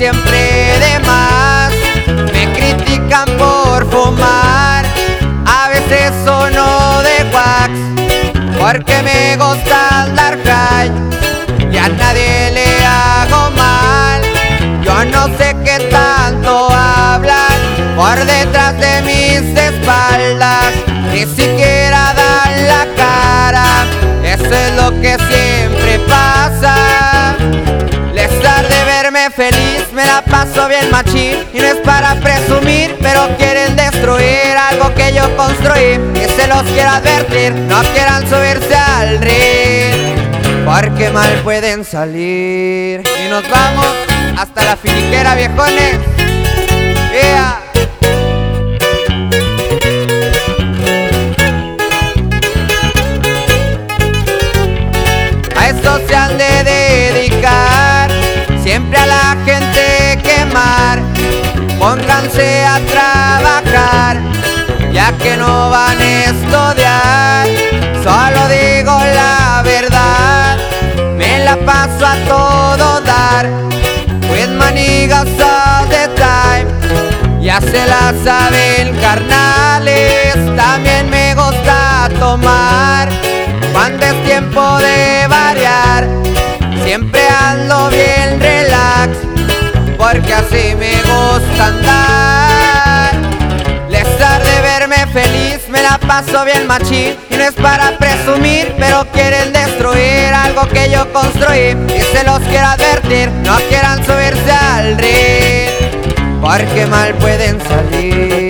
siempre de más. Me critican por fumar, a veces sono de wax, porque me gusta andar high y a nadie le hago mal. Yo no sé qué tanto hablan por detrás de mis espaldas, ni siquiera dan la cara. Eso es lo que siempre pasa. Les tarde verme feliz, me la paso bien machín, y no es para presumir, pero quieren destruir algo que yo construí. Y se los quiero advertir, no quieran subirse al ring, porque mal pueden salir. Y nos vamos hasta la finiquera, viejones. Yeah. A eso se han de dedicar, siempre a la gente quemar. Pónganse a trabajar, ya que no van a estudiar. Solo digo la verdad, me la paso a todo dar. With my niggas all the time, ya se la saben carnales. También me gusta tomar cuando es tiempo de variar. Siempre ando bien relax, porque así me gusta andar. Les tarde verme feliz, me la paso bien machín, y no es para presumir, pero quieren destruir algo que yo construí. Y se los quiero advertir, no quieran subirse al ring, porque mal pueden salir.